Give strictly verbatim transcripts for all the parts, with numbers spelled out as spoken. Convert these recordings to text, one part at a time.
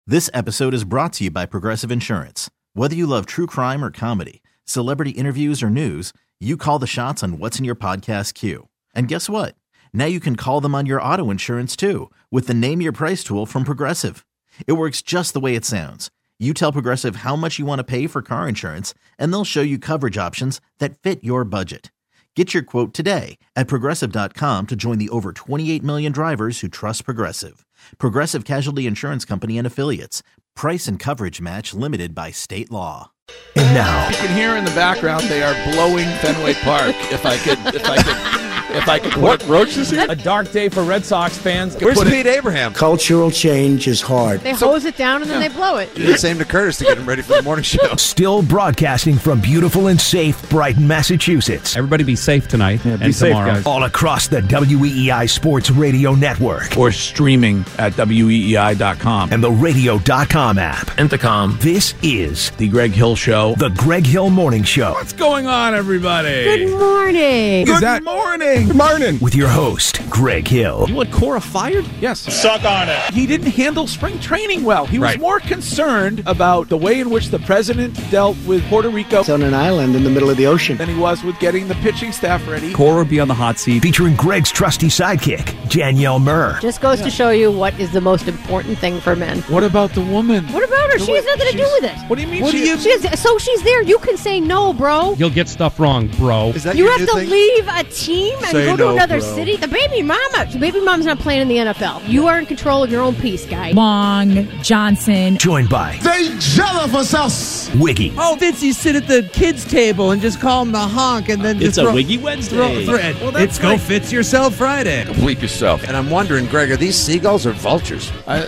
This episode is brought to you by Progressive Insurance. Whether you love true crime or comedy, celebrity interviews or news, you call the shots on what's in your podcast queue. And guess what? Now you can call them on your auto insurance too with the Name Your Price tool from Progressive. It works just the way it sounds. You tell Progressive how much you want to pay for car insurance, and they'll show you coverage options that fit your budget. Get your quote today at Progressive dot com to join the over twenty-eight million drivers who trust Progressive. Progressive Casualty Insurance Company and Affiliates. Price and coverage match limited by state law. And now you can hear in the background they are blowing Fenway Park. If I could, if I could, if I could. What Roach is here? A dark day for Red Sox fans. Where's Pete Abraham? Cultural change is hard. They hose it down and then yeah. they blow it. Do the same to Curtis to get him ready for the morning show. Still broadcasting from beautiful and safe Brighton, Massachusetts. Everybody be safe tonight yeah, and safe, tomorrow. Guys. All across the W E E I Sports Radio Network. Or streaming at W E E I dot com. And the radio dot com app. Intercom. This is The Greg Hill Show. The Greg Hill Morning Show. What's going on, everybody? Good morning. Good that- morning. Good morning. With your host, Greg Hill. You want Cora fired? Yes. Suck on it. He didn't handle spring training well. He was right. more concerned about the way in which the president dealt with Puerto Rico It's on an island in the middle of the ocean. than he was with getting the pitching staff ready. Cora be on the hot seat. Featuring Greg's trusty sidekick, Danielle Murr. Just goes to show you what is the most important thing for men. What about the woman? What about her? The She way- has nothing to do she's- with it. What do you mean? What she, do you, she has, so she's there. You can say no, bro. You'll get stuff wrong, bro. Is that You your have new to thing? leave a team and Say go to no, another bro. city. The baby mama. The baby mama's not playing in the N F L. You are in control of your own peace, guy. Long Johnson. Joined by They jealous us. Wiggy. Oh, Vince, you sit at the kids' table and just call him the honk, and then It's just a throw, Wiggy Wednesday. Throw, throw, well, It's Go like, Fits Yourself Friday. Bleep yourself. And I'm wondering, Greg, are these seagulls or vultures? I,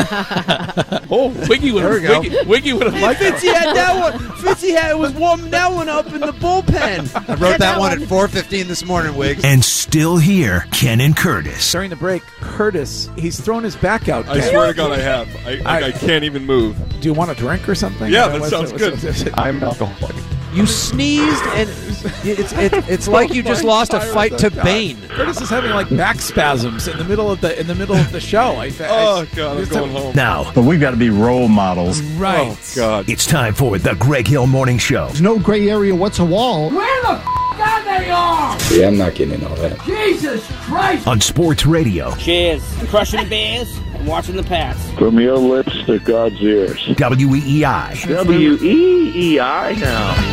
oh, Wiggy would There we have go. Wiggy, Wiggy would have liked Fitzy had that one. Fitzy had was warming that one up in the bullpen. I wrote that one at four fifteen this morning, Wiggs. And still here, Ken and Curtis. During the break, Curtis, he's thrown his back out. I swear to God, I have. I, I, I can't even move. Do you want a drink or something? Yeah, Uh, that what's- sounds what's- good. what's- what's- I'm alcoholic. You sneezed, and it's it, it's like you just lost a fight to Bane. Curtis is having like back spasms in the middle of the in the middle of the show. I, I, Oh, God, I'm going home. Now, But we've got to be role models. Right. Oh, God. it's time for the Greg Hill Morning Show. There's no gray area. What's a wall? Where the f*** are they all? Yeah, I'm not getting in all that. Jesus Christ! On Sports Radio, Cheers. Crushing the Bears and watching the Pats. From your lips to God's ears. W E E I. W E E I now.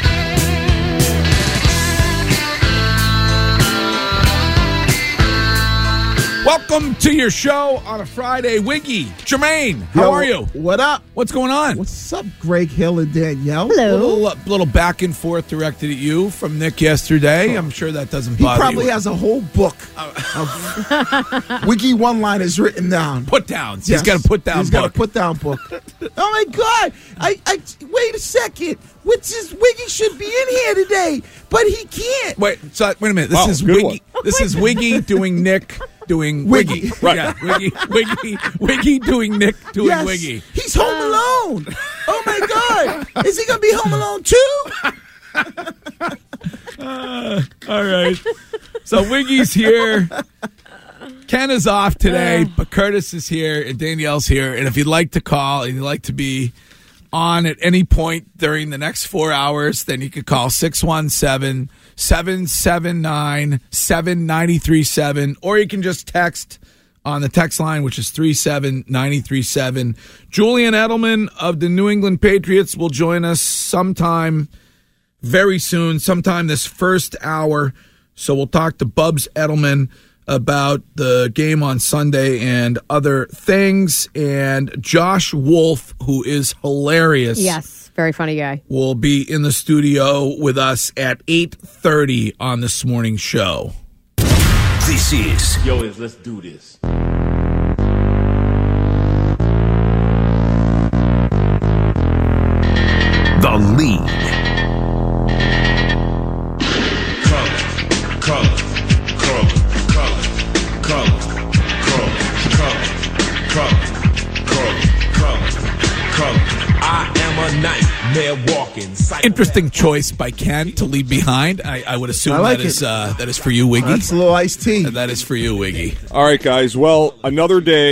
Welcome to your show on a Friday. Wiggy, Jermaine, how Yo, are you? What up? What's going on? What's up, Greg Hill and Danielle? A Hello. little, uh, little back and forth directed at you from Nick yesterday. I'm sure that doesn't He bother probably you. has a whole book of wiki one-liners written down. Put downs. Yes. He's got a put down He's book. got a put down book. Oh my God! I, I wait a second. Which is Wiggy should be in here today, but he can't. Wait, so wait a minute. This Wow, is good Wiggy. This is Wiggy doing Nick doing Wiggy. Wiggy. Right. Yeah, Wiggy, Wiggy, Wiggy doing Nick doing Yes, Wiggy. he's home alone. Oh my God! Is he gonna be home alone too? Uh, all right. So Wiggy's here. Ken is off today, but Curtis is here and Danielle's here. And if you'd like to call and you'd like to be on at any point during the next four hours, then you could call six one seven, seven seven nine, seven nine three seven, or you can just text on the text line, which is three seven nine three seven. Julian Edelman of the New England Patriots will join us sometime very soon, sometime this first hour. So we'll talk to Bubs Edelman about the game on Sunday and other things. And Josh Wolf, who is hilarious. Yes, very funny guy. Will be in the studio with us at eight thirty on this morning's show. This is Yo, is let's do this. The Lead. Color, color, color, color, color, color, color, color, color, color. I am a nightmare walking. Interesting choice by Ken to leave behind. I, I would assume I like that is it. uh, that is for you, Wiggy. That's a little iced tea. That is for you, Wiggy. All right, guys. Well, another day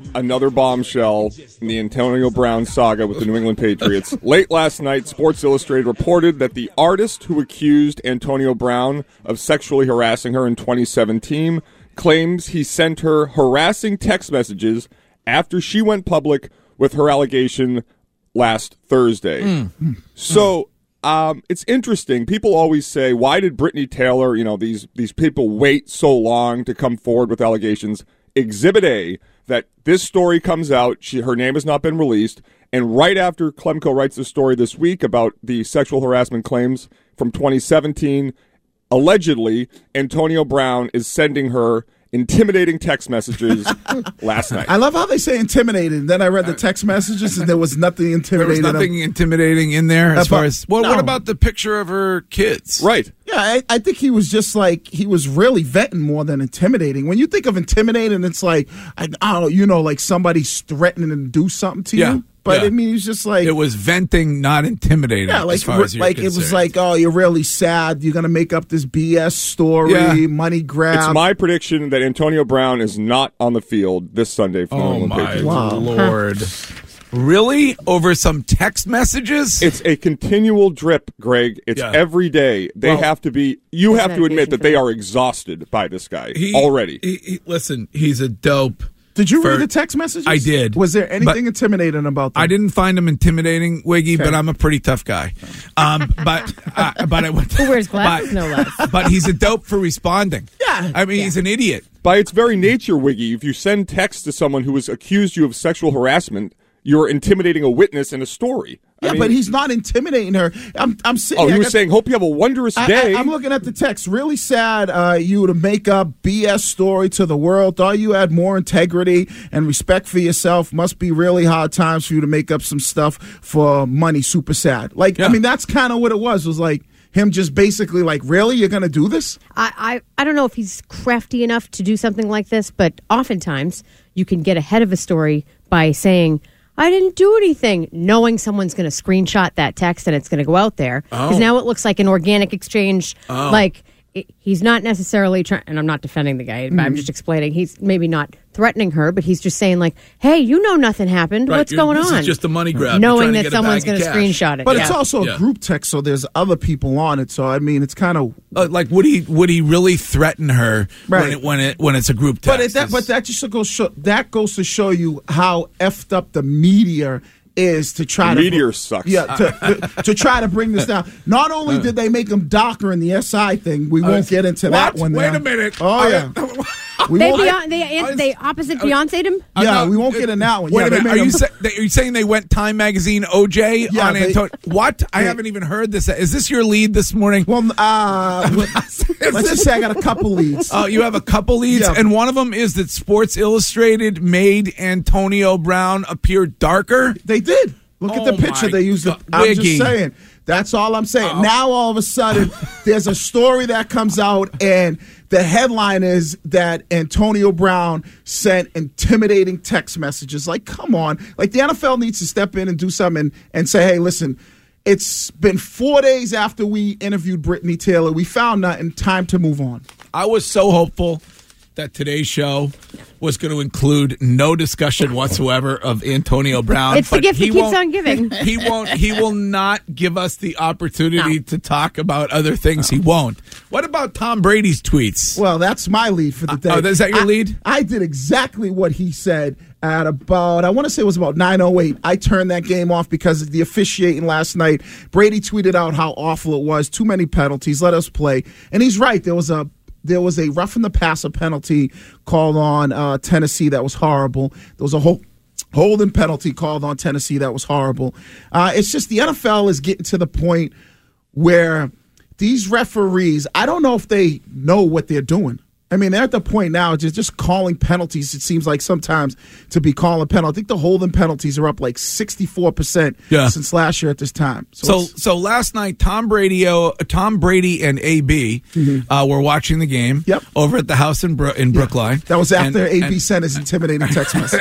another bombshell in the Antonio Brown saga with the New England Patriots. Late last night, Sports Illustrated reported that the artist who accused Antonio Brown of sexually harassing her in twenty seventeen claims he sent her harassing text messages after she went public with her allegation last Thursday. Mm. So um, it's interesting. People always say, why did Brittany Taylor, you know, these, these people wait so long to come forward with allegations? Exhibit A, that this story comes out, she, her name has not been released, and right after Klemko writes the story this week about the sexual harassment claims from twenty seventeen, allegedly, Antonio Brown is sending her intimidating text messages last night. I love how they say intimidating. Then I read the text messages and there was nothing intimidating. There was nothing intimidating in there as About, far as, well, no. what about the picture of her kids? Right. Yeah, I, I think he was just like, he was really venting more than intimidating. When you think of intimidating, it's like, I, I don't know, you know, like somebody's threatening to do something to Yeah. you. But Yeah. I mean, it's just like It was venting, not intimidating. yeah, like as far as you're like it was concerned. like, oh, you're really sad. You're gonna make up this B S story, Yeah. money grab. It's my prediction that Antonio Brown is not on the field this Sunday for the New Oh, England my Patriots. Wow. Lord. Really? Over some text messages? It's a continual drip, Greg. It's Yeah. every day. They Well, have to be, you There's have to admit medication that for they that. are exhausted by this guy He- already. he- he- listen, he's a dope. Did you for- read the text messages? I did. Was there anything But intimidating about them? I didn't find him intimidating, Wiggy, Okay. but I'm a pretty tough guy. Um, but uh, but I went. Who wears glasses? but- No less. But he's a dope for responding. Yeah. I mean, he's an idiot. By its very nature, Wiggy, if you send text to someone who has accused you of sexual harassment, you're intimidating a witness in a story. Yeah, I mean, but he's not intimidating her. I'm, I'm sitting. Oh, he I was got- saying, hope you have a wondrous I, day. I, I'm looking at the text. Really sad uh, you to make up B S story to the world. Thought you had more integrity and respect for yourself. Must be really hard times for you to make up some stuff for money. Super sad. Like, Yeah. I mean, that's kind of what it was. Was like him just basically like, really? You're going to do this? I, I, I don't know if he's crafty enough to do something like this, but oftentimes you can get ahead of a story by saying, I didn't do anything, knowing someone's going to screenshot that text and it's going to go out there. Because Oh. now it looks like an organic exchange. Oh. Like, it, he's not necessarily trying, and I'm not defending the guy, but I'm just explaining. He's maybe not threatening her, but he's just saying, like, hey, you know nothing happened. Right, What's you're- going this on? is just a money grab. You're Knowing trying to that get a someone's bag of going to cash. screenshot it. But yeah. it's also Yeah. a group text, so there's other people on it. So I mean, it's kind of. Uh, like, would he would he really threaten her when Right. it when it when it's a group But text? it, that, It's- but that just goes show, that goes to show you how effed up the media is to try The to meteor sucks. Yeah, to, to, to try to bring this down. Not only did they make him Docker in the S I thing, we won't get into that What? one. Wait now. a minute. Oh yeah, we They, won't. Beyonce, they, I- they opposite Beyonce'd him? Uh, yeah, no, we won't get in that one. Wait yeah, a they minute. made Are you, him- say, are you saying they went Time Magazine O J Yeah, on they- Antonio? What? I they- haven't even heard this. Is this your lead this morning? Well, uh, let's just say I got a couple leads. Oh, you have a couple leads, Yeah. and one of them is that Sports Illustrated made Antonio Brown appear darker. They did. Look at Oh, the picture my they used. God. I'm Wiggy. just saying. That's all I'm saying. Uh-oh. Now all of a sudden, there's a story that comes out, and the headline is that Antonio Brown sent intimidating text messages. Like, come on. Like, the N F L needs to step in and do something and, and say, hey, listen, it's been four days after we interviewed Brittany Taylor. We found nothing. Time to move on. I was so hopeful that today's show was going to include no discussion whatsoever of Antonio Brown. It's the but gift he that keeps won't- on giving. He won't. He will not give us the opportunity No. to talk about other things. He won't. What about Tom Brady's tweets? Well, that's my lead for the day. oh, is that your I- lead? I did exactly what he said at about, I want to say it was about nine oh eight. I turned that game off because of the officiating last night. Brady tweeted out how awful it was. Too many penalties. Let us play. And he's right. There was a There was a roughing the passer penalty called on uh, Tennessee that was horrible. There was a whole holding penalty called on Tennessee that was horrible. Uh, it's just the N F L is getting to the point where these referees, I don't know if they know what they're doing. I mean, they're at the point now just just calling penalties. It seems like sometimes to be calling penalties. I think the holding penalties are up like sixty-four percent Yeah. since last year at this time. So, it's- so last night, Tom Brady, uh, Tom Brady and A B uh, were watching the game Yep. over at the house in Bro- in Brookline. that was after And- A B and- sent his intimidating text message.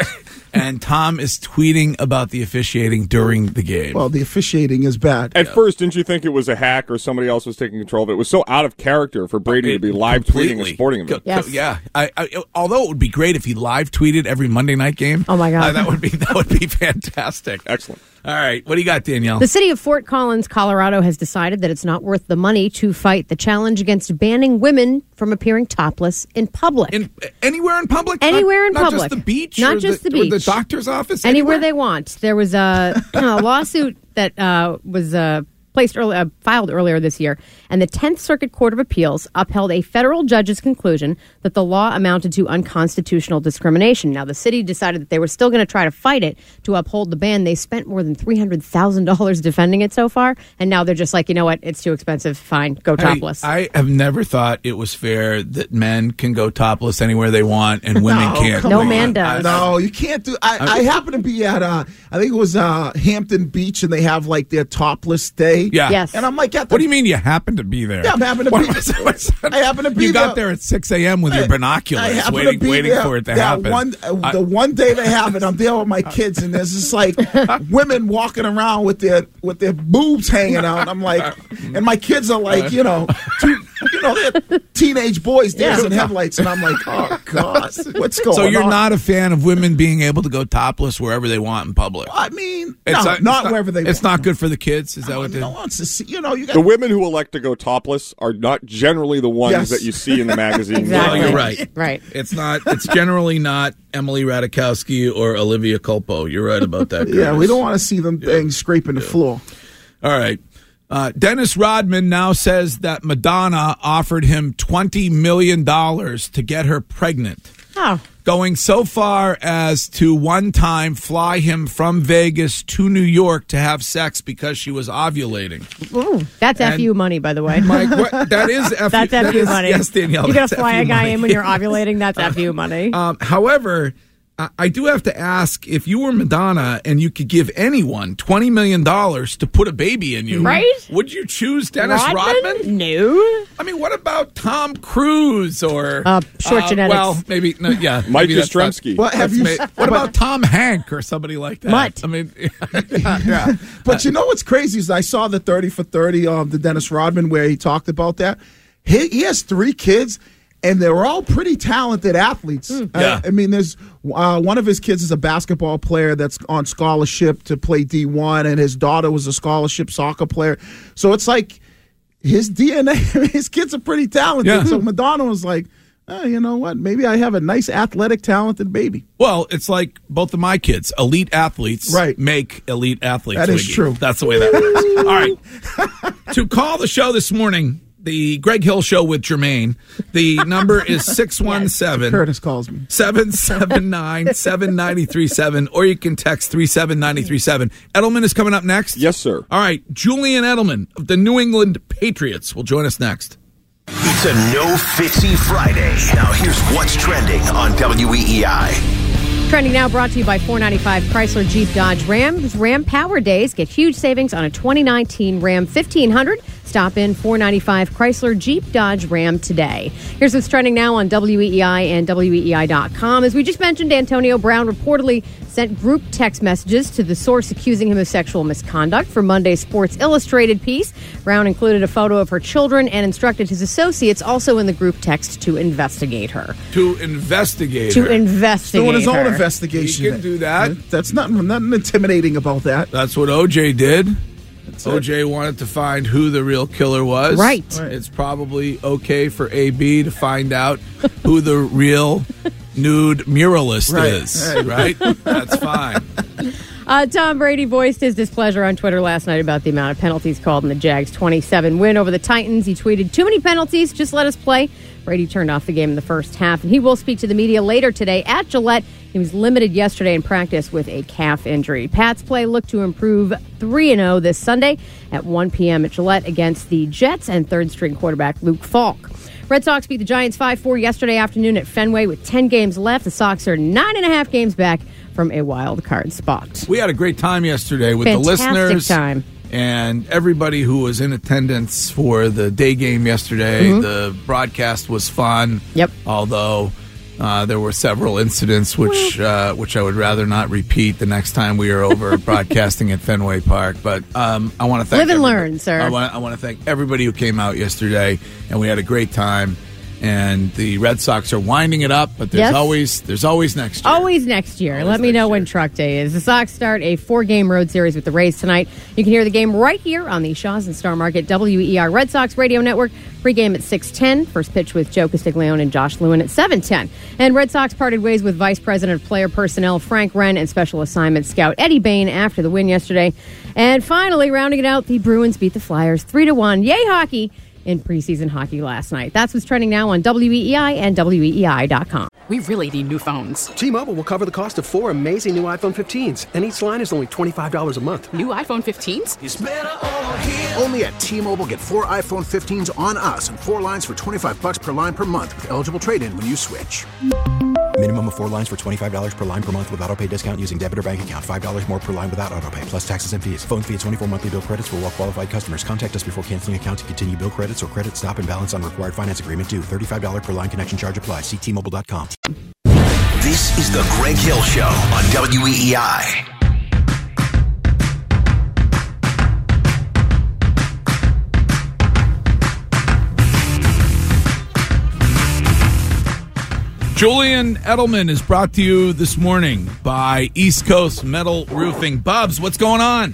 and Tom is tweeting about the officiating during the game. Well, the officiating is bad. At first, didn't you think it was a hack or somebody else was taking control of it? It was so out of character for Brady to be live tweeting a sporting event. Yes. Yeah, I, I, although it would be great if he live tweeted every Monday night game. Oh my God, uh, that would be that would be fantastic. Excellent. All right, what do you got, Danielle? The city of Fort Collins, Colorado, has decided that it's not worth the money to fight the challenge against banning women from appearing topless in public. In, anywhere in public? Anywhere not, in not public. Not just the beach? Not or just the, the beach. Or the doctor's office? Anywhere, Anywhere they want. There was a, a lawsuit that uh, was uh, placed early, uh, filed earlier this year, and the tenth Circuit Court of Appeals upheld a federal judge's conclusion that the law amounted to unconstitutional discrimination. Now, the city decided that they were still going to try to fight it to uphold the ban. They spent more than three hundred thousand dollars defending it so far, and now they're just like, you know what, it's too expensive, fine, go topless. I, I have never thought it was fair that men can go topless anywhere they want and women No, can't. come No on. man does. No, you can't do. I, I happen to be at uh, I think it was uh, Hampton Beach, and they have like their topless day. Yeah. Yes. And I'm like, at the, What do you mean you happen to be there? Yeah, I'm happen to What be- was- what's that? I happen to be You got there. there at six a.m. with your I binoculars, happen waiting, to be waiting there for it to that happen. One, uh, I- the one day they have it, I'm there with my kids, and there's just like women walking around with their with their boobs hanging out. I'm like, and my kids are like, you know, two, you know, they're teenage boys dancing headlights, and I'm like, oh god, what's going on? so you're not a fan of women being able to go topless wherever they want in public? I mean, It's no, it's not, wherever they. It's want. not good for the kids. Is that what they? No one wants to see. You know, you got The women who elect to go topless are not generally the ones Yes. that you see in the magazines. Exactly. Well, you're right. Right. It's not. It's generally not Emily Ratajkowski or Olivia Culpo. You're right about that. Yeah, Curtis. we don't want to see them things scraping the floor. All right. Uh, Dennis Rodman now says that Madonna offered him twenty million dollars to get her pregnant, Oh, going so far as to one time fly him from Vegas to New York to have sex because she was ovulating. ooh, that's And- F U money, by the way. Mike, what, that is F U, That's that F U is- money. Yes, Danielle. You're going that's to fly F U a guy money. in when you're ovulating? That's F U money. Um, however, I, I do have to ask, if you were Madonna and you could give anyone twenty million dollars to put a baby in you, Right? would you choose Dennis Rodman? Rodman? No. I mean, what about Tom Cruise or Uh, short uh, genetics. Well, maybe no, yeah, Mike maybe that's not- Yastrzemski. Well, have that's you? ma- what about Tom Hank or somebody like that? Mutt. I mean, yeah, yeah. But you know what's crazy is I saw the thirty for thirty of the Dennis Rodman where he talked about that. He, he has three kids, and they're all pretty talented athletes. Yeah. I, I mean, there's uh, one of his kids is a basketball player that's on scholarship to play D one, and his daughter was a scholarship soccer player. So it's like his D N A, his kids are pretty talented. Yeah. So Madonna was like, oh, you know what? Maybe I have a nice, athletic, talented baby. Well, it's like both of my kids, elite athletes, Right. make elite athletes. That is Wiggy. true. That's the way that works. All right. To call the show this morning, the Greg Hill Show with Jermaine, the number is six one seven, Curtis calls me. seven seven nine, seven nine three seven, or you can text three seven nine three seven. Edelman is coming up next. Yes, sir. All right. Julian Edelman of the New England Patriots will join us next. It's a No Fixie Friday. Now here's what's trending on W E E I. Trending now brought to you by four ninety-five Chrysler Jeep Dodge Ram. Ram Power Days. Get huge savings on a twenty nineteen Ram fifteen hundred. Stop in four ninety-five Chrysler Jeep Dodge Ram today. Here's what's trending now on W E E I and W E E I dot com. As we just mentioned, Antonio Brown reportedly sent group text messages to the source accusing him of sexual misconduct for Monday's Sports Illustrated piece. Brown included a photo of her children and instructed his associates also in the group text to investigate her. To investigate To her. investigate Doing his own her. investigation. He can do that. That's nothing, nothing intimidating about that. That's what O J did. That's O J wanted to find who the real killer was. Right. Right. It's probably okay for A B to find out who the real nude muralist Right. is. Right? That's fine. Uh, Tom Brady voiced his displeasure on Twitter last night about the amount of penalties called in the Jags' twenty-seven win over the Titans. He tweeted, "Too many penalties, just let us play." Brady turned off the game in the first half, and he will speak to the media later today at Gillette. He was limited yesterday in practice with a calf injury. Pats play look to improve three and oh this Sunday at one p.m. at Gillette against the Jets and third-string quarterback Luke Falk. Red Sox beat the Giants five four yesterday afternoon at Fenway with ten games left. The Sox are nine and a half games back from a wild card spot. We had a great time yesterday with Fantastic the listeners. time. And everybody who was in attendance for the day game yesterday. Mhm. The broadcast was fun. Yep. Although Uh, there were several incidents which uh, which I would rather not repeat the next time we are over broadcasting at Fenway Park. But um, I want to thank Live and everybody- learn, sir. I want, I want to thank everybody who came out yesterday, and we had a great time. And the Red Sox are winding it up, but there's Yes. always there's always next year. Always next year. Let me know when Truck Day is. The Sox start a four-game road series with the Rays tonight. You can hear the game right here on the Shaw's and Star Market W E R Red Sox Radio Network. Pre-game at six ten. First pitch with Joe Castiglione and Josh Lewin at seven ten. And Red Sox parted ways with Vice President of Player Personnel Frank Wren and Special Assignment Scout Eddie Bain after the win yesterday. And finally, rounding it out, the Bruins beat the Flyers three to one. Yay, hockey! In preseason hockey last night. That's what's trending now on W E E I and W E E I dot com. We really need new phones. T-Mobile will cover the cost of four amazing new iPhone fifteens, and each line is only twenty-five dollars a month. New iPhone fifteens? Only at T-Mobile, get four iPhone fifteens on us and four lines for twenty-five bucks per line per month with eligible trade-in when you switch. Minimum of four lines for twenty-five dollars per line per month with autopay discount using debit or bank account. five dollars more per line without autopay, plus taxes and fees. Phone fee at twenty-four monthly bill credits for well-qualified customers. Contact us before canceling account to continue bill credits or credit stop and balance on required finance agreement due. thirty-five dollars per line connection charge applies. See T Mobile dot com. This is the Greg Hill Show on W E E I. Julian Edelman is brought to you this morning by East Coast Metal Roofing. Bubs, what's going on?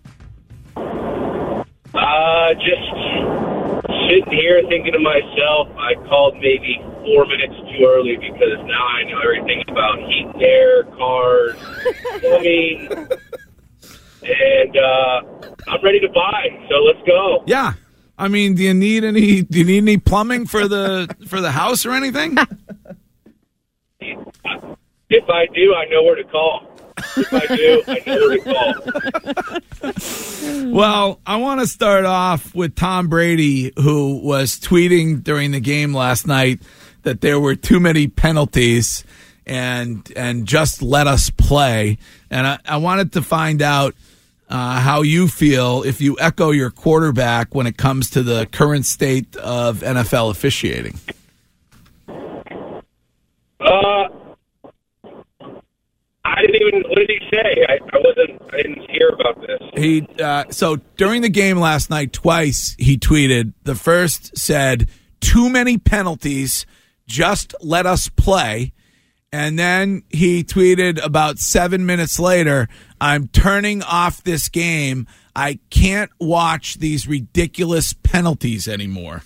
Uh, just sitting here thinking to myself, I called maybe four minutes too early because now I know everything about heat and air, cars, plumbing, and uh, I'm ready to buy. So let's go. Yeah, I mean, do you need any? Do you need any plumbing for the for the house or anything? If I do, I know where to call. If I do, I know where to call. Well, I want to start off with Tom Brady, who was tweeting during the game last night that there were too many penalties and and just let us play. And I, I wanted to find out uh, how you feel, if you echo your quarterback when it comes to the current state of N F L officiating. Uh, I didn't even. What did he say? I, I wasn't. I didn't hear about this. He uh, so during the game last night, twice he tweeted. The first said, "Too many penalties. Just let us play." And then he tweeted about seven minutes later, "I'm turning off this game. I can't watch these ridiculous penalties anymore."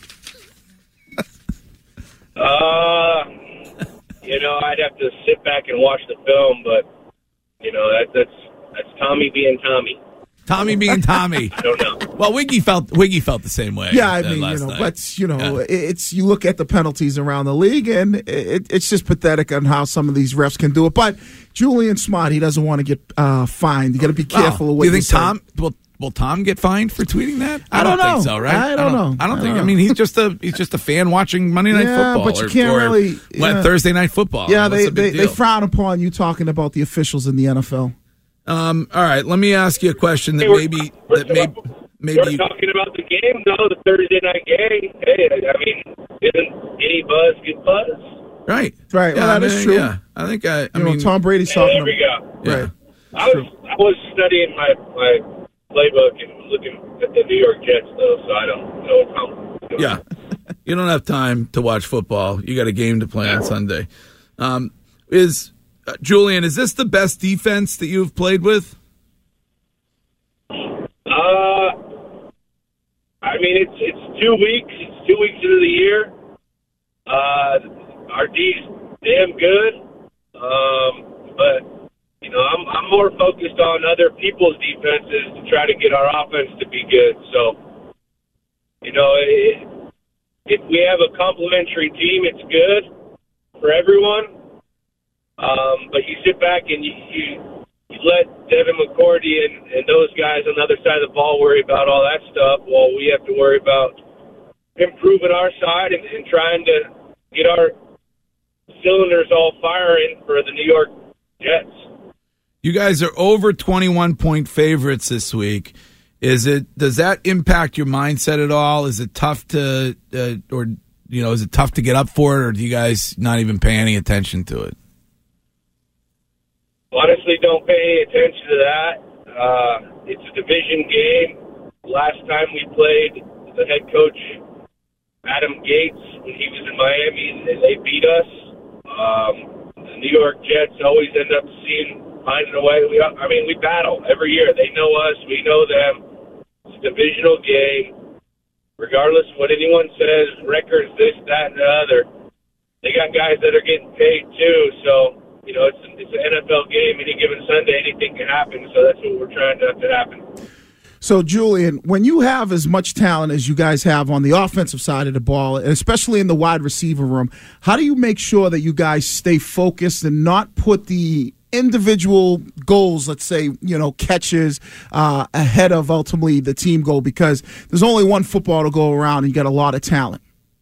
Uh. You know, I'd have to sit back and watch the film, but you know that, that's that's Tommy being Tommy. Tommy being Tommy. I don't know. Well, Wiggy felt Wiggy felt the same way. Yeah, I uh, mean, last you know, night. but you know, Yeah. it's you look at the penalties around the league, and it, it's just pathetic on how some of these refs can do it. But Julian Smart, he doesn't want to get uh, fined. You got to be careful Oh, of what do you you think say. Tom will will Tom get fined for tweeting that? I don't think know. so, right? I don't know. I don't I think. don't I mean, he's just a he's just a fan watching Monday Night Yeah, Football. but you or, can't or really- what, yeah. Thursday Night Football. Yeah, What's they the big they, they deal? frown upon you talking about the officials in the N F L. Um, all right, let me ask you a question that Hey, we're- maybe we're that maybe maybe We're you, talking about the game, though. The Thursday night game. Hey, I mean, isn't any buzz good buzz? right, Right, Yeah, well, I that is mean, true. Yeah, I think I. I You know, mean, Tom Brady's Hey, talking. there we about, go. yeah. Right. I was I was studying my my playbook and looking at the New York Jets, though, so I don't know how. Yeah. You don't have time to watch football. You got a game to play on Sunday. Um, is uh, Julian, is this the best defense that you've played with? Uh, I mean, it's it's two weeks. It's two weeks into the year. Uh, our D's damn good. Um, but you know, I'm I'm more focused on other people's defenses to try to get our offense to be good. So, you know, it, if we have a complementary team, it's good for everyone. Um, but you sit back and you, you, you let Devin McCourty and, and those guys on the other side of the ball worry about all that stuff while we have to worry about improving our side and, and trying to get our cylinders all firing for the New York Jets. You guys are over twenty-one point favorites this week. Is it? Does that impact your mindset at all? Is it tough to, uh, or you know, is it tough to get up for it, or do you guys not even pay any attention to it? Honestly, don't pay any attention to that. Uh, it's a division game. Last time we played, the head coach, Adam Gates, when he was in Miami, and they beat us. Um, the New York Jets always end up seeing, finding a way. We, I mean, we battle every year. They know us. We know them. It's a divisional game. Regardless of what anyone says, records, this, that, and the other, they got guys that are getting paid too. So, you know, it's, it's an N F L game. Any given Sunday, anything can happen. So that's what we're trying not to happen. So, Julian, when you have as much talent as you guys have on the offensive side of the ball, especially in the wide receiver room, how do you make sure that you guys stay focused and not put the individual goals, let's say, you know, catches uh, ahead of ultimately the team goal? Because there's only one football to go around and you got a lot of talent.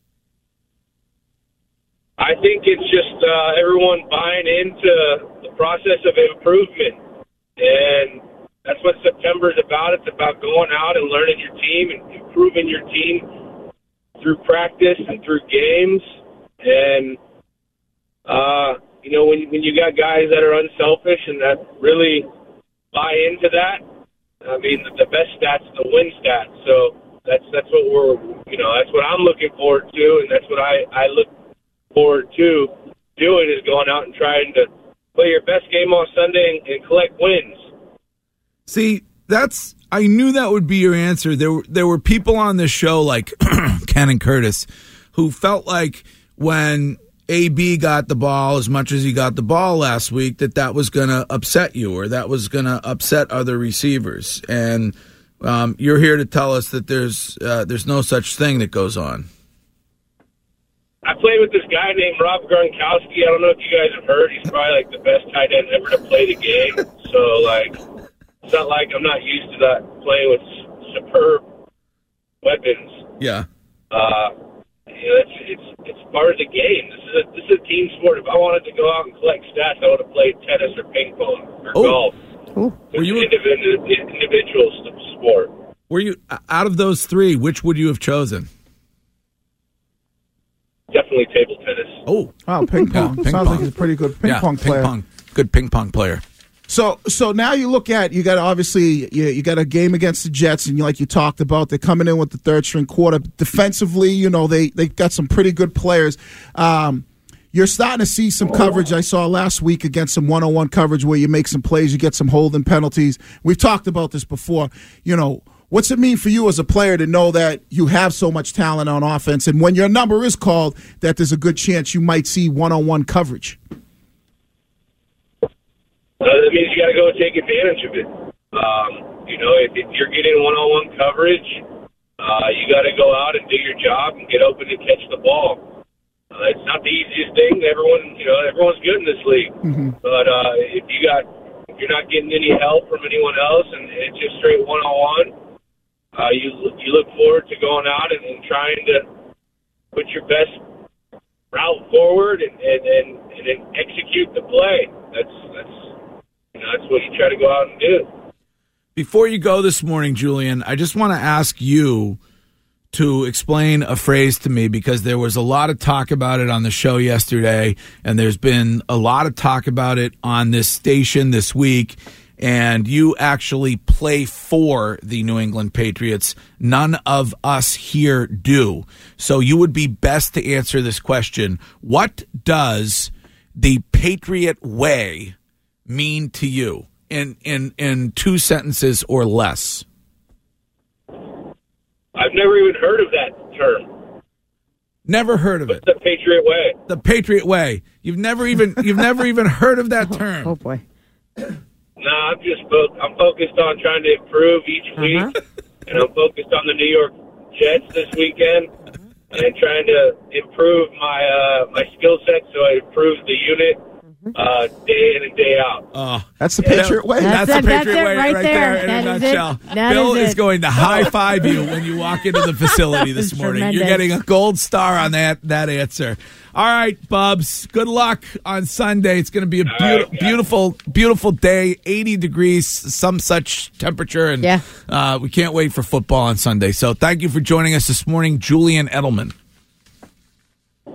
I think it's just uh, everyone buying into the process of improvement. And that's what September is about. It's about going out and learning your team and improving your team through practice and through games. And, uh, you know, when, when you got guys that are unselfish and that really buy into that, I mean, the, the best stats are the win stats. So that's that's what we're, you know, that's what I'm looking forward to, and that's what I, I look forward to doing, is going out and trying to play your best game on Sunday and, and collect wins. See, that's I knew that would be your answer. There were there were people on this show like Ken and Curtis who felt like when A B got the ball as much as he got the ball last week, that that was going to upset you, or that was going to upset other receivers. And um, you're here to tell us that there's uh, there's no such thing that goes on. I played with this guy named Rob Gronkowski. I don't know if you guys have heard. He's probably like the best tight end ever to play the game. So, like, it's not like I'm not used to that, playing with superb weapons. Yeah. Uh, you know, it's, it's it's part of the game. This is a this is a team sport. If I wanted to go out and collect stats, I would have played tennis or ping pong or oh. golf. Oh. Were you an individual, individual sport? Were you out of those three? Which would you have chosen? Definitely table tennis. Oh, wow, ping pong. Yeah, ping Sounds pong. like he's a pretty good ping yeah, pong player. Ping pong. Good ping pong player. So, so now you look at, you got obviously you, you got a game against the Jets, and you, like you talked about, they're coming in with the third string quarter. Defensively, you know, they they got some pretty good players. Um, you're starting to see some coverage. I saw last week against some one-on-one coverage where you make some plays, you get some holding penalties. We've talked about this before. You know, what's it mean for you as a player to know that you have so much talent on offense, and when your number is called, that there's a good chance you might see one-on-one coverage? Uh, that means you got to go take advantage of it. Um, you know, if, if you're getting one-on-one coverage, uh, you got to go out and do your job and get open and catch the ball. Uh, it's not the easiest thing. Everyone, you know, everyone's good in this league. Mm-hmm. But uh, if you got, if you're not getting any help from anyone else, and it's just straight one-on-one, uh, you you look forward to going out and, and trying to put your best route forward and and, and, and then execute the play. That's that's. You know, that's what you try to go out and do. Before you go this morning, Julian, I just want to ask you to explain a phrase to me, because there was a lot of talk about it on the show yesterday, and there's been a lot of talk about it on this station this week, and you actually play for the New England Patriots. None of us here do. So you would be best to answer this question. What does the Patriot way mean to you in, in, in two sentences or less? I've never even heard of that term. Never heard of it. The Patriot way. The Patriot way. You've never even you've never even heard of that term. Oh, oh boy. No, nah, I'm just fo- I'm focused on trying to improve each week, uh-huh. and I'm focused on the New York Jets this weekend, and trying to improve my uh, my skill set so I improve the unit. Uh, day in and day out. Oh, that's the Patriot way. That's, that's the it, Patriot that's way right right there. there in That a is nutshell. That Bill is, is going to high five you when you walk into the facility this morning. Tremendous. You're getting a gold star on that that answer. All right, Bubs. Good luck on Sunday. It's going to be a be- right, beautiful, beautiful day. eighty degrees, some such temperature, and yeah. uh, we can't wait for football on Sunday. So, thank you for joining us this morning, Julian Edelman.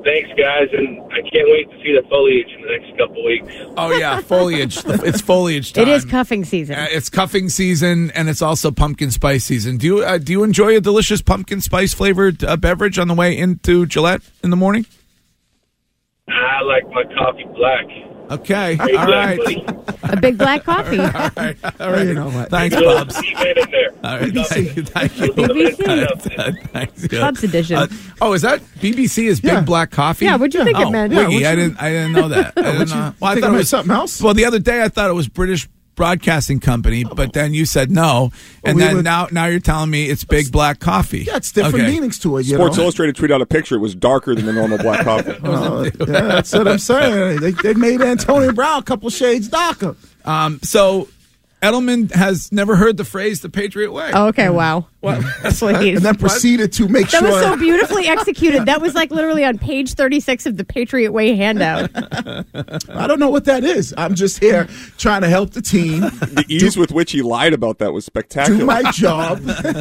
thanks, guys, and I can't wait to see the foliage in the next couple weeks. Oh, yeah, foliage. It's foliage time. It is cuffing season. Uh, it's cuffing season, and it's also pumpkin spice season. Do you uh, do you enjoy a delicious pumpkin spice flavored uh, beverage on the way into Gillette in the morning? I like my coffee black. Okay, Hey, all black, right. buddy. A big black coffee. all right, all right. You know what? Thanks, Little Bubs. C-man in there. All right, thank you, thank you. B B C. Uh, thanks, yeah. Bubs edition. Uh, oh, is that B B C is Big Yeah. Black Coffee? Yeah, what'd you think oh, it meant? Wiggy, Yeah, what'd I you- didn't. I didn't know that. I didn't What'd you know. think Well, I it thought it meant was something else? Well, the other day I thought it was British Broadcasting Company, but then you said no, and we then were- now now you're telling me it's Big Black Coffee. Yeah, it's different Okay. meanings to it. You Sports know? Illustrated tweeted out a picture. It was darker than the normal black coffee. Uh, yeah, that's what I'm saying. They, they made Antonio Brown a couple shades darker. Um, so Edelman has never heard the phrase "the Patriot way." Oh, okay, wow. Please. And then proceeded to make That sure. was so beautifully executed. That was like literally on page thirty-six of the Patriot Way handout. I don't know what that is. I'm just here trying to help the team. The ease with which he lied about that was spectacular. Do my job.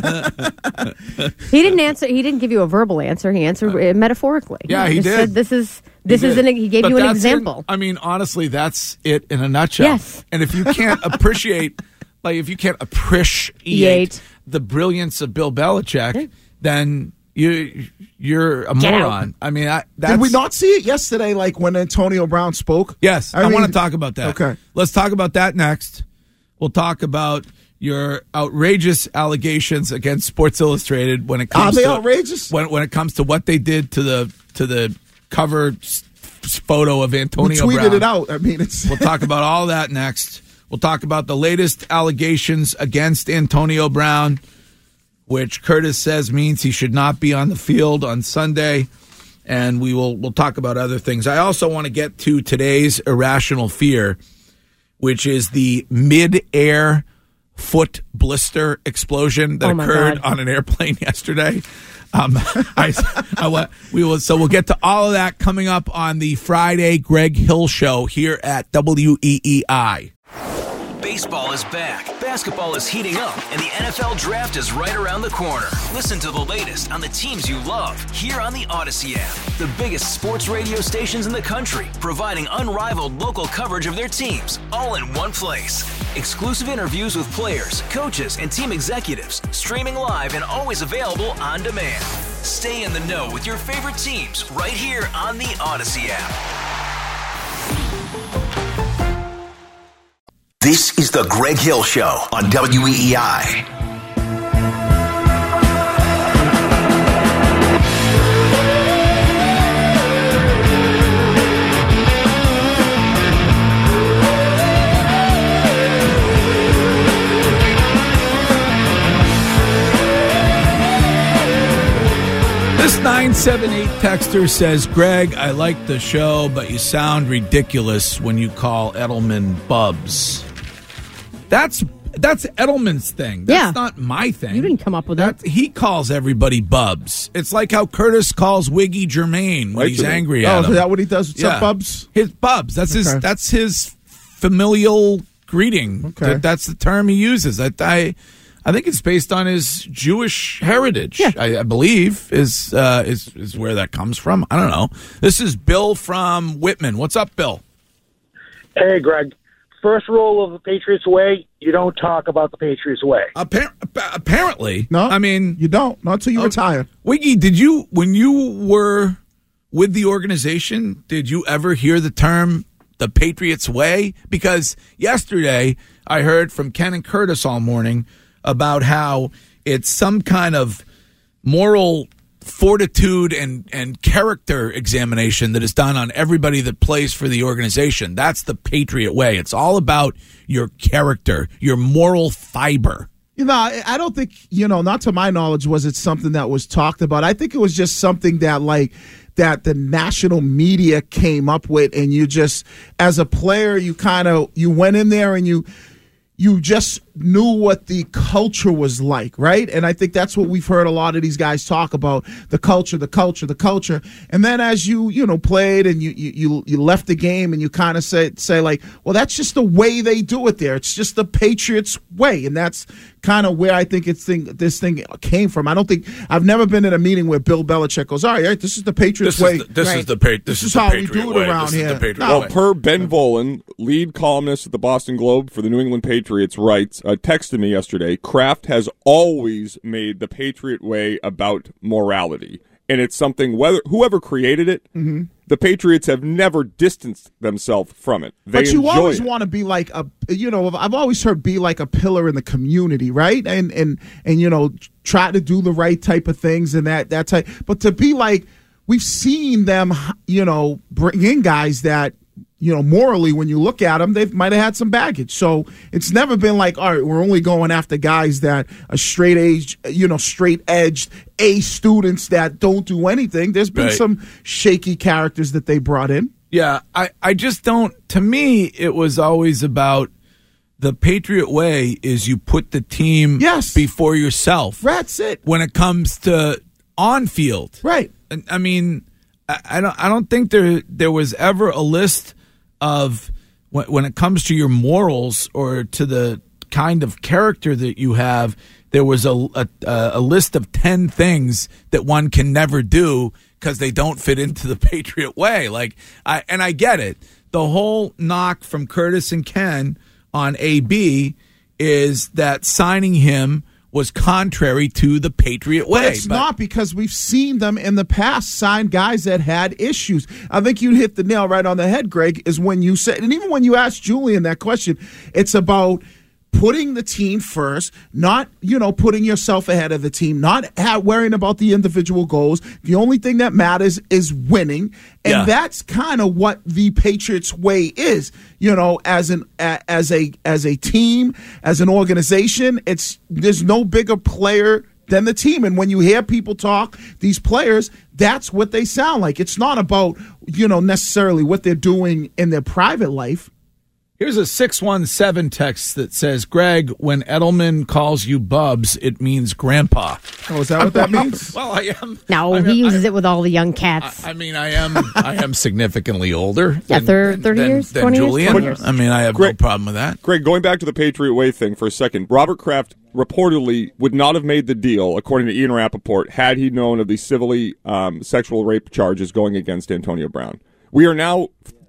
He didn't answer. He didn't give you a verbal answer. He answered uh, metaphorically. Yeah, he just did. Said, this is this He is did. an. He gave But you an that's example. it. I mean, honestly, that's it in a nutshell. Yes. And if you can't appreciate, like, if you can't appreciate Yate. the brilliance of Bill Belichick, then you you're a Get moron. I mean, I, that's, Did we not see it yesterday, like when Antonio Brown spoke? Yes, I, I want mean- to talk about that. Okay. Let's talk about that next. We'll talk about your outrageous allegations against Sports Illustrated when it comes Are they to outrageous? when when it comes to what they did to the to the cover s- s- photo of We Antonio tweeted Brown. it out. I mean, it's. We'll talk about all that next. We'll talk about the latest allegations against Antonio Brown, which Curtis says means he should not be on the field on Sunday. And we will we'll talk about other things. I also want to get to today's irrational fear, which is the mid-air foot blister explosion that Oh, my occurred God. on an airplane yesterday. Um, I, I want we will so we'll get to all of that coming up on the Friday Greg Hill Show here at W E E I. Baseball is back, basketball is heating up, and the N F L Draft is right around the corner. Listen to the latest on the teams you love here on the Odyssey app. The biggest sports radio stations in the country, providing unrivaled local coverage of their teams, all in one place. Exclusive interviews with players, coaches, and team executives, streaming live and always available on demand. Stay in the know with your favorite teams right here on the Odyssey app. This is the Greg Hill Show on W E E I. This nine seven eight texter says, Greg, I like the show, but you sound ridiculous when you call Edelman Bubs. That's that's Edelman's thing. That's Yeah. not my thing. You didn't come up with that. He calls everybody Bubs. It's like how Curtis calls Wiggy Jermaine when Right, he's Jermaine. angry Oh, at is him. that what he does? What's up, Bubs? His Bubs. That's his. Okay. That's his familial greeting. Okay. That- that's the term he uses. I, I, I think it's based on his Jewish heritage. Yeah. I, I believe is uh, is is where that comes from. I don't know. This is Bill from Whitman. What's up, Bill? Hey, Greg. First rule of the Patriots way, you don't talk about the Patriots way. Appar- apparently, No, I mean, you don't. Not until you Oh. retire. Wiggy, did you when you were with the organization? Did you ever hear the term the Patriots way? Because yesterday I heard from Ken and Curtis all morning about how it's some kind of moral fortitude and, and character examination that is done on everybody that plays for the organization. That's the Patriot way. It's all about your character, your moral fiber. You know, I I don't think, you know, not to my knowledge, was it something that was talked about. I think it was just something that, like, that the national media came up with, and you just, as a player, you kind of, you went in there and you, you just knew what the culture was like, right? And I think that's what we've heard a lot of these guys talk about, the culture, the culture, the culture. And then as you, you know, played and you you you left the game and you kind of say, say like, well, that's just the way they do it there. It's just the Patriots way. And that's kind of where I think it's thing, this thing came from. I don't think I've never been in a meeting where Bill Belichick goes, all right, all right this is the Patriots this way. Is the, this right. is the pa- This, this is, is the how Patriot we do it way. around this here. Is the Patriot No. way. Well, per Ben Volen, lead columnist at the Boston Globe for the New England Patriots, writes, uh, texted me yesterday, Kraft has always made the Patriot way about morality. And it's something, whether whoever created it, mm-hmm. the Patriots have never distanced themselves from it. They but you enjoy always it. want to be like a, you know, I've always heard be like a pillar in the community, right? And and and you know, try to do the right type of things and that that type. But to be like, we've seen them, you know, bring in guys that, you know, morally, when you look at them, they might have had some baggage. So it's never been like, all right, we're only going after guys that are straight edge, you know, straight edged A students that don't do anything. There's been Right. some shaky characters that they brought in. Yeah, I, I just don't. To me, it was always about the Patriot way is you put the team yes. before yourself. That's it. When it comes to on field, right? I mean, I, I don't. I don't think there there was ever a list of when, when it comes to your morals or to the kind of character that you have. There was a a, a list of ten things that one can never do because they don't fit into the Patriot way. Like I and I get it. The whole knock from Curtis and Ken on A B is that signing him was contrary to the Patriot way. But it's but, not, because we've seen them in the past sign guys that had issues. I think you hit the nail right on the head, Greg, is when you said, and even when you asked Julian that question, it's about putting the team first, not, you know, putting yourself ahead of the team, not ha- worrying about the individual goals. The only thing that matters is winning. And yeah. that's kind of what the Patriots way is, you know, as an a, as a as a team, as an organization. It's there's no bigger player than the team. And when you hear people talk, these players, that's what they sound like. It's not about, you know, necessarily what they're doing in their private life. Here's a six one seven text that says, Greg, when Edelman calls you Bubs, it means grandpa. Oh, is that what that means? Well, I am. No, I mean, he uses I, it with all the young cats. I, I mean, I am I am significantly older. Yeah, than, thirty than, years, than twenty Julian. years, twenty years. I mean, I have Greg, no problem with that. Greg, going back to the Patriot way thing for a second, Robert Kraft reportedly would not have made the deal, according to Ian Rappaport, had he known of the civilly um, sexual rape charges going against Antonio Brown. We are now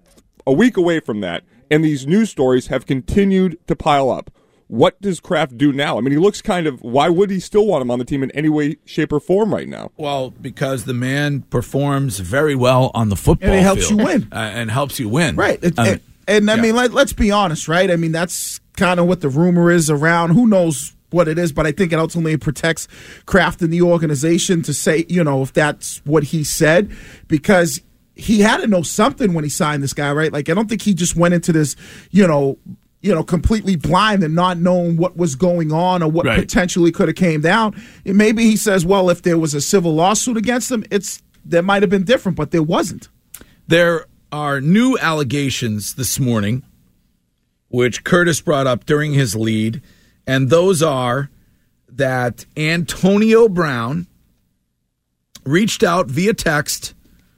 a week away from that, and these news stories have continued to pile up. What does Kraft do now? I mean, he looks kind of, why would he still want him on the team in any way, shape, or form right now? Well, because the man performs very well on the football field. And it helps field, you win. Uh, and helps you win. Right. It, I mean, and, and I yeah. mean, let, let's be honest, right? I mean, that's kind of what the rumor is around. Who knows what it is, but I think it ultimately protects Kraft and the organization to say, you know, if that's what he said, because he had to know something when he signed this guy, right? Like, I don't think he just went into this, you know, you know, completely blind and not knowing what was going on or what right. potentially could have came down. And maybe he says, well, if there was a civil lawsuit against him, it's that might have been different, but there wasn't. There are new allegations this morning, which Curtis brought up during his lead, and those are that Antonio Brown reached out via text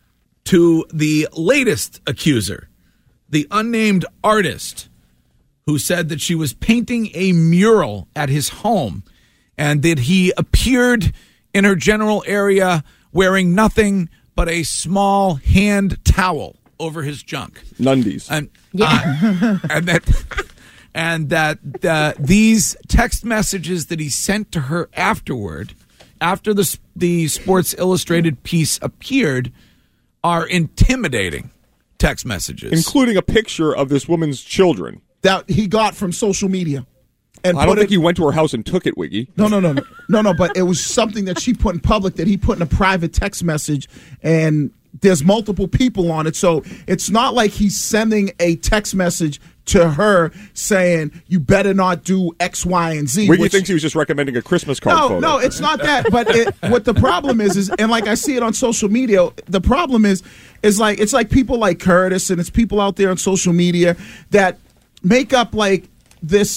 to the latest accuser, the unnamed artist, who said that she was painting a mural at his home and that he appeared in her general area wearing nothing but a small hand towel over his junk. Nundies. And, yeah. uh, and that, and that uh, these text messages that he sent to her afterward, after the, the Sports Illustrated piece appeared, are intimidating text messages. Including a picture of this woman's children. That he got from social media. And I don't think it, he went to her house and took it, Wiggy. No, no, no, no, no, no. But it was something that she put in public that he put in a private text message, and there's multiple people on it. So it's not like he's sending a text message to her saying, you better not do X, Y, and Z. Wiggy which, thinks he was just recommending a Christmas card no, photo. No, it's not that. But it, what the problem is, is, and like I see it on social media, the problem is, is like, it's like people like Curtis and it's people out there on social media that make up like this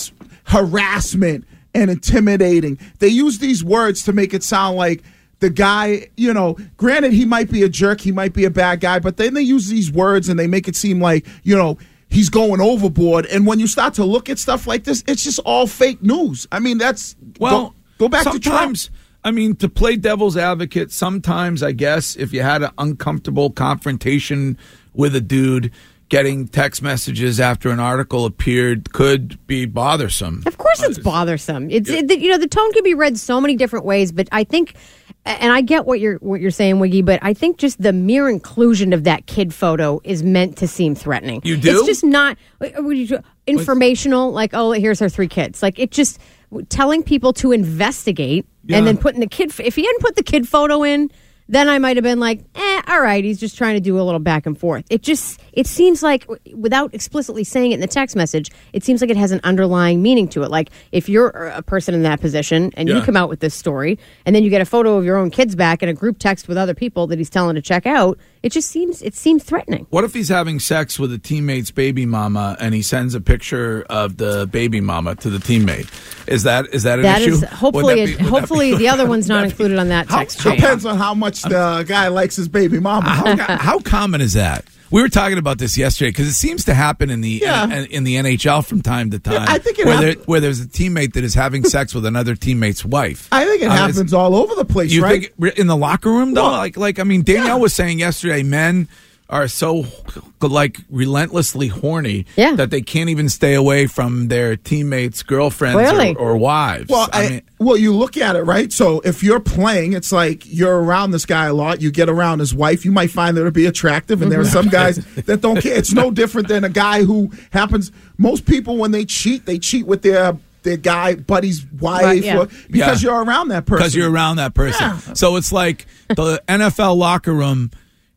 harassment and intimidating. They use these words to make it sound like the guy, you know, granted, he might be a jerk, he might be a bad guy, but then they use these words and they make it seem like, you know, he's going overboard. And when you start to look at stuff like this, it's just all fake news. I mean, that's, well, go, go back to Trump. Sometimes, I mean, to play devil's advocate, sometimes I guess if you had an uncomfortable confrontation with a dude, getting text messages after an article appeared could be bothersome. Of course it's bothersome. It's Yeah. it, you know, the tone can be read so many different ways, but I think, and I get what you're what you're saying, Wiggy, but I think just the mere inclusion of that kid photo is meant to seem threatening. You do? It's just not informational, like, oh, here's our three kids. Like, it just telling people to investigate Yeah. and then putting the kid, if he hadn't put the kid photo in, then I might have been like, eh, all right, he's just trying to do a little back and forth. It just, it seems like, without explicitly saying it in the text message, it seems like it has an underlying meaning to it. Like, if you're a person in that position and you Yeah. come out with this story and then you get a photo of your own kids back in a group text with other people that he's telling to check out, it just seems, it seems threatening. What if he's having sex with a teammate's baby mama and he sends a picture of the baby mama to the teammate? Is that is that an That issue? is, Would hopefully, that be- it- would that hopefully be- the other one's not included on that How, text chain. depends on how much the guy likes his baby mama. How, how common is that? We were talking about this yesterday because it seems to happen in the Yeah. in, in the N H L from time to time. I think it where, there, hap- where there's a teammate that is having sex with another teammate's wife. I think it Uh, is- happens all over the place, You right? think in the locker room though? Well, like like I mean, Danielle was saying yesterday, men are so like relentlessly horny Yeah. that they can't even stay away from their teammates' girlfriends Clearly. or, or wives. Well, I I, mean, well, you look at it, right? So if you're playing, it's like you're around this guy a lot. You get around his wife. You might find her to be attractive, and there are some guys that don't care. It's no different than a guy who happens. Most people, when they cheat, they cheat with their their guy buddy's wife Right, yeah. or, because Yeah. you're around that person. because you're around that person. Yeah. So it's like the N F L locker room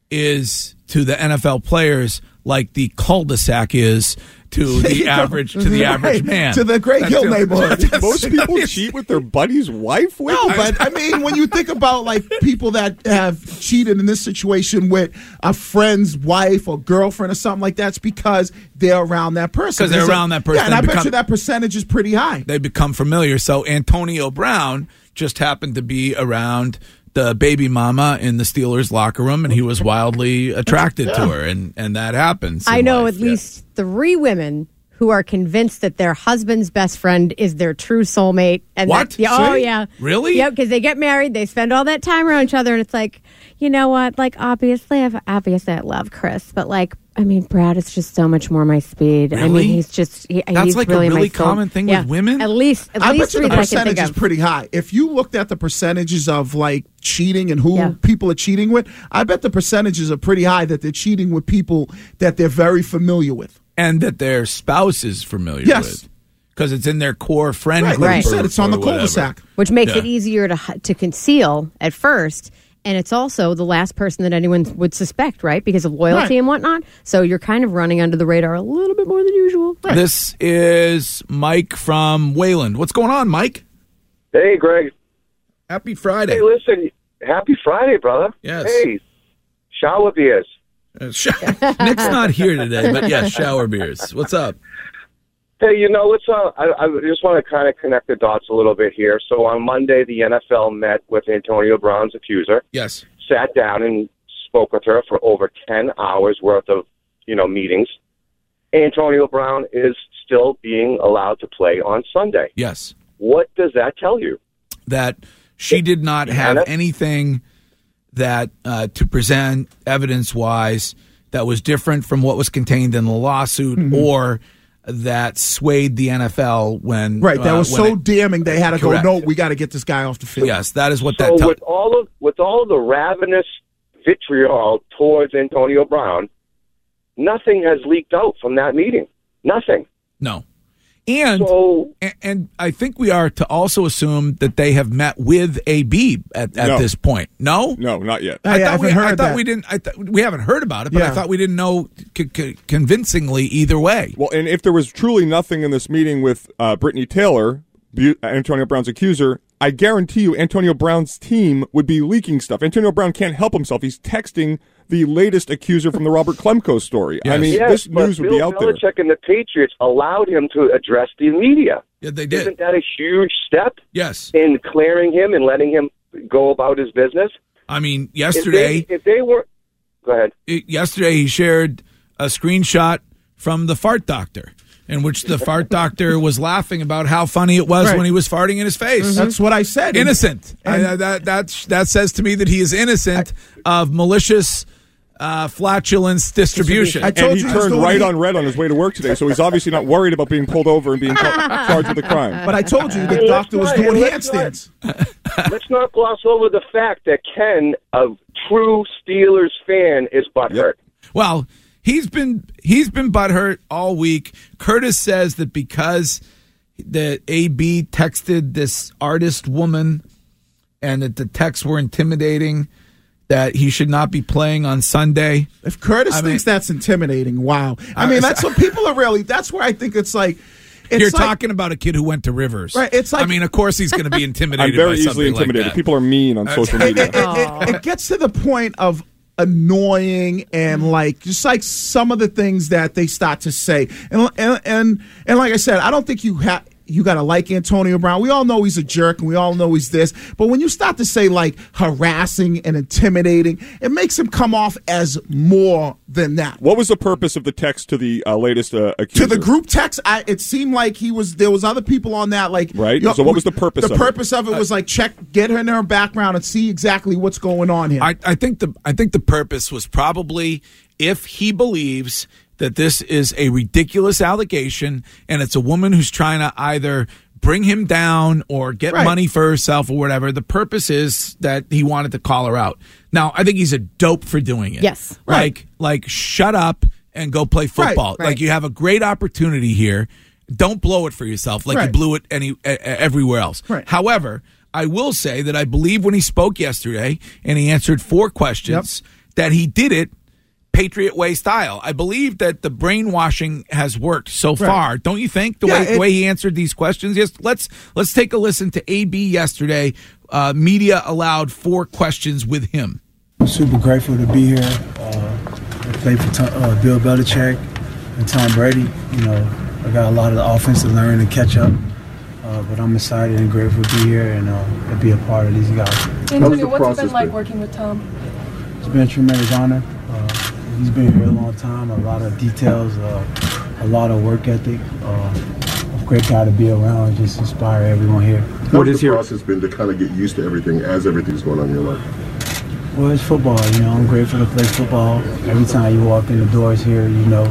is to the N F L players like the cul-de-sac is to There you the go. average to the average Right. man. To the Greg That's Hill it. neighborhood. Most people cheat with their buddy's wife. Wait, No, but I mean, when you think about like people that have cheated in this situation with a friend's wife or girlfriend or something like that, it's because they're around that person. 'Cause they're There's a- around that person. Yeah, and I They bet become- you that percentage is pretty high. They become familiar. So Antonio Brown just happened to be around the baby mama in the Steelers locker room, and he was wildly attracted to her, and, and that happens. in I know life. at least three women who are convinced that their husband's best friend is their true soulmate. And What? That, yeah, oh, See? yeah. Really? Yep, because they get married, they spend all that time around each other, and it's like, you know what? Like, obviously, I've, obviously I love Chris, but like, I mean, Brad is just so much more my speed. I Really? mean, he's just, he, That's he's like a really, my really soul. common thing Yeah. with women? At least, at I least bet you three the that I can think percentage is of. pretty high. If you looked at the percentages of like cheating and who Yeah. people are cheating with, I bet the percentages are pretty high that they're cheating with people that they're very familiar with. and that their spouse is familiar Yes. with. Because it's in their core friend Right, group. like you or- said, it's on or the whatever. cul-de-sac. Which makes Yeah. it easier to h- to conceal at first. And it's also the last person that anyone would suspect, right? Because of loyalty Right. and whatnot. So you're kind of running under the radar a little bit more than usual. This is Mike from Wayland. What's going on, Mike? Hey, Greg. Happy Friday. Hey, listen. Happy Friday, brother. Yes. Hey, shower beers. Uh, sh- Nick's not here today, but yes, shower beers. What's up? Hey, you know, let's. Uh, I, I just want to kind of connect the dots a little bit here. So on Monday, the N F L met with Antonio Brown's accuser. Yes. Sat down and spoke with her for over ten hours worth of, you know, meetings. Antonio Brown is still being allowed to play on Sunday. Yes. What does that tell you? That she did not have Anna? anything that uh, to present evidence-wise that was different from what was contained in the lawsuit Mm-hmm. or that swayed the N F L when Right, that uh, was when so it- damning they had to Correct. go, no, we got to get this guy off the field. Yes, that is what So that tells. with all of with all of the ravenous vitriol towards Antonio Brown, nothing has leaked out from that meeting. Nothing. No. And, So and and I think we are to also assume that they have met with A B at, at No. this point. No? No, not yet. I I thought haven't we, heard I thought that. we didn't. I th- we haven't heard about it, but I Yeah. thought we didn't know c- c- convincingly either way. Well, and if there was truly nothing in this meeting with uh, Brittany Taylor, Bu- Antonio Brown's accuser, I guarantee you Antonio Brown's team would be leaking stuff. Antonio Brown can't help himself. He's texting the latest accuser from the Robert Klemko story. Yes. I mean, Yes, this but news would Bill be out there. Belichick and the Patriots allowed him to address the media. Yeah, they did. Isn't that a huge step? Yes. In clearing him and letting him go about his business? I mean, yesterday, If they, if they were... Go ahead. it- yesterday he shared a screenshot from the fart doctor, in which the fart doctor was laughing about how funny it was Right. when he was farting in his face. That's what I said. Innocent. And- I, that that that says to me that he is innocent of malicious uh, flatulence distribution. I told And he you the turned story. right on red on his way to work today, so he's obviously not worried about being pulled over and being ca- charged with a crime. But I told you the Hey, doctor was let's not- doing let's not- handstands. Let's not gloss over the fact that Ken, a true Steelers fan, is butthurt. Well, he's been he's been butthurt all week. Curtis says that because the A B texted this artist woman and that the texts were intimidating, that he should not be playing on Sunday. If Curtis I mean- thinks that's intimidating, wow. I Uh, mean, that's what people are really. That's where I think it's like. It's You're like, talking about a kid who went to Rivers. Right, it's like- I mean, of course he's going to be intimidated I'm very by easily something intimidated. like that. People are mean on social It, media. it, it, it gets to the point of annoying and like just like some of the things that they start to say and and and, and like I said, I don't think you have you got to like Antonio Brown. We all know he's a jerk and we all know he's this. But when you start to say like harassing and intimidating, it makes him come off as more than that. What was the purpose of the text to the uh, latest uh, accuser? To the group text, I, it seemed like he was. There was other people on that, like Right. you know, So what was the purpose The of it? purpose of it was like check, get her in her background, and see exactly what's going on here. I, I think the I think the purpose was probably if he believes that this is a ridiculous allegation and it's a woman who's trying to either bring him down or get Right. money for herself or whatever. The purpose is that he wanted to call her out. Now, I think he's a dope for doing it. Yes. Like, like shut up and go play football. Right. Like you have a great opportunity here. Don't blow it for yourself like you Right. blew it any uh, everywhere else. Right. However, I will say that I believe when he spoke yesterday and he answered four questions that he did it Patriot way style. I believe that the brainwashing has worked so Right. far. Don't you think? The Yeah, way it- the way he answered these questions. Yes. Let's let's take a listen to A B yesterday. Uh, media allowed four questions with him. I'm super grateful to be here. Uh, I play for Tom, uh, Bill Belichick and Tom Brady. You know, I got a lot of the offense to learn and catch up. Uh, but I'm excited and grateful to be here and uh, to be a part of these guys. Antonio, what's it been like working with Tom? It's been a tremendous honor. Uh, he's been here a long time. A lot of details, uh, a lot of work ethic. Uh, a great guy to be around. Just inspire everyone here. What has the process been to kind of get used to everything as everything's going on in your life? Well, it's football. You know, I'm grateful to play football. Every time you walk in the doors here, you know,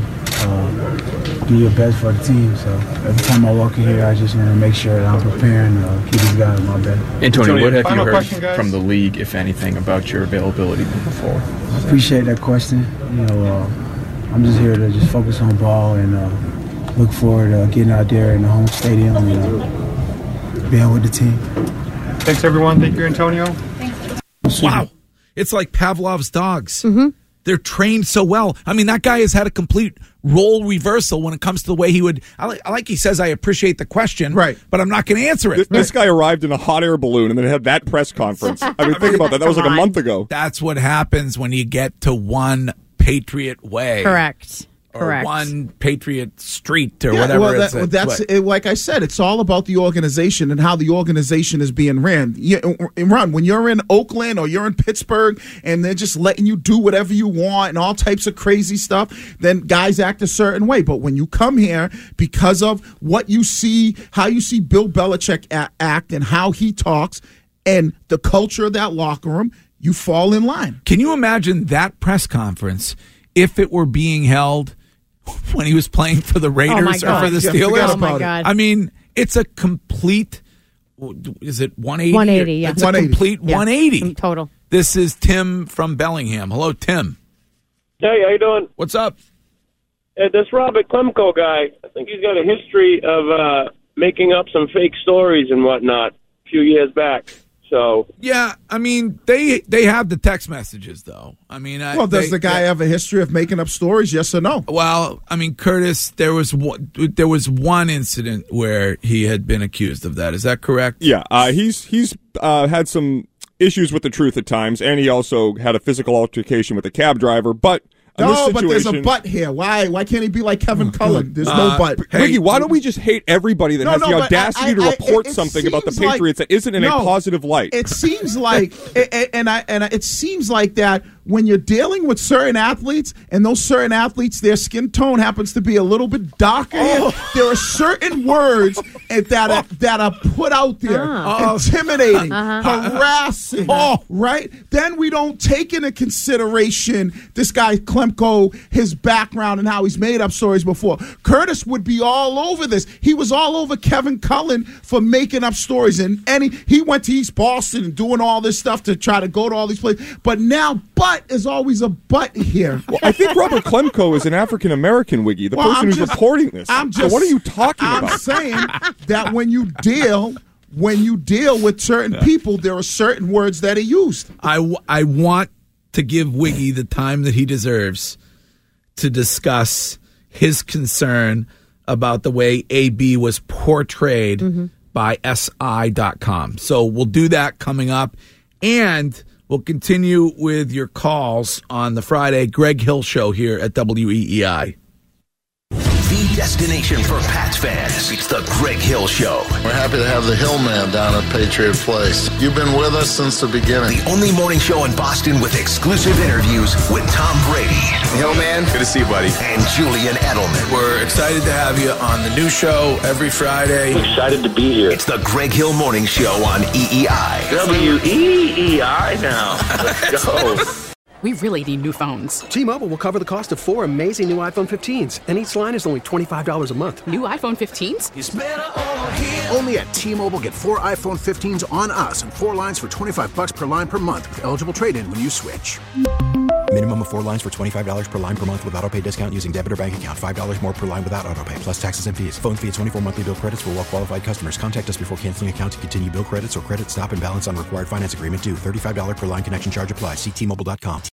uh, do your best for the team. So every time I walk in here, I just want to make sure that I'm preparing to uh, keep these guys my best. Antonio, what have you final heard question, guys? from the league, if anything, about your availability moving forward? I appreciate that question. You know, uh, I'm just here to just focus on ball and uh, look forward to getting out there in the home stadium and uh, being with the team. Thanks, everyone. Thank you, Antonio. Wow. It's like Pavlov's dogs. Mm-hmm. They're trained so well. I mean, that guy has had a complete role reversal when it comes to the way he would. I like, I like he says, I appreciate the question, right? But I'm not going to answer it. This, this guy arrived in a hot air balloon and then had that press conference. I mean, think about that. That was like a month ago. That's what happens when you get to one Patriot way. Correct. Or Correct. one Patriot Street or Yeah, whatever. well, it's that, at. that's But- it, like I said. It's all about the organization and how the organization is being ran. Yeah, run when you're in Oakland or you're in Pittsburgh and they're just letting you do whatever you want and all types of crazy stuff. Then guys act a certain way. But when you come here, because of what you see, how you see Bill Belichick a- act and how he talks, and the culture of that locker room, you fall in line. Can you imagine that press conference if it were being held when he was playing for the Raiders or for the Yeah, Steelers? forget Oh, my about it. God. I mean, it's a complete. Is it one eighty? one eighty, yeah. It's one a eighty. complete Yeah. one eighty. Total. This is Tim from Bellingham. Hello, Tim. Hey, how you doing? What's up? Hey, this Robert Klemko guy, I think he's got a history of uh, making up some fake stories and whatnot a few years back. So yeah, I mean they they have the text messages though. I mean, I, Well, does they- the guy they- have a history of making up stories? Yes or no? Well, I mean, Curtis, there was one, there was one incident where he had been accused of that. Is that correct? Yeah, uh, he's he's uh, had some issues with the truth at times, and he also had a physical altercation with a cab driver. But in No, this but there's a situation- but here. Why? Why can't he be like Kevin Cullen? There's Uh, no but. Wiggy, why don't we just hate everybody that No, has no, the but audacity I- I- to I- report it- it something about the seems like- Patriots that isn't in No. a positive light? It seems like, a- a- and I and I, it seems like that when you're dealing with certain athletes, and those certain athletes, their skin tone happens to be a little bit darker. Oh. There are certain words that are, that are put out there, Ah. intimidating, Uh-huh. harassing. Oh, right. Then we don't take into consideration this guy Klemko, his background, and how he's made up stories before. Curtis would be all over this. He was all over Kevin Cullen for making up stories, and any he went to East Boston and doing all this stuff to try to go to all these places. But now, but is always a but here. Well, I think Robert Klemko is an African American, Wiggy, the Well, person I'm who's just- reporting this. I'm So just. what are you talking I'm about? saying that when you deal. When you deal with certain people, there are certain words that are used. I, w- I want to give Wiggy the time that he deserves to discuss his concern about the way A B was portrayed by S I dot com. So we'll do that coming up, and we'll continue with your calls on the Friday Greg Hill Show here at W E E I. The destination for Pats fans. It's the Greg Hill Show. We're happy to have the Hillman down at Patriot Place. You've been with us since the beginning. The only morning show in Boston with exclusive interviews with Tom Brady. Hillman, good to see you, buddy. And Julian Edelman. We're excited to have you on the new show every Friday. Excited to be here. It's the Greg Hill Morning Show on E E I. W E E I now. Let's go. We really need new phones. T-Mobile will cover the cost of four amazing new iPhone fifteens, and each line is only twenty-five dollars a month. New iPhone fifteens? Only at T-Mobile, get four iPhone fifteens on us and four lines for twenty-five bucks per line per month with eligible trade-in when you switch. Minimum of four lines for twenty-five dollars per line per month with auto pay discount using debit or bank account. five dollars more per line without auto pay, plus taxes and fees. Phone fee at twenty-four monthly bill credits for well-qualified customers. Contact us before canceling account to continue bill credits or credit stop and balance on required finance agreement due. thirty-five dollars per line connection charge applies. See T Mobile dot com.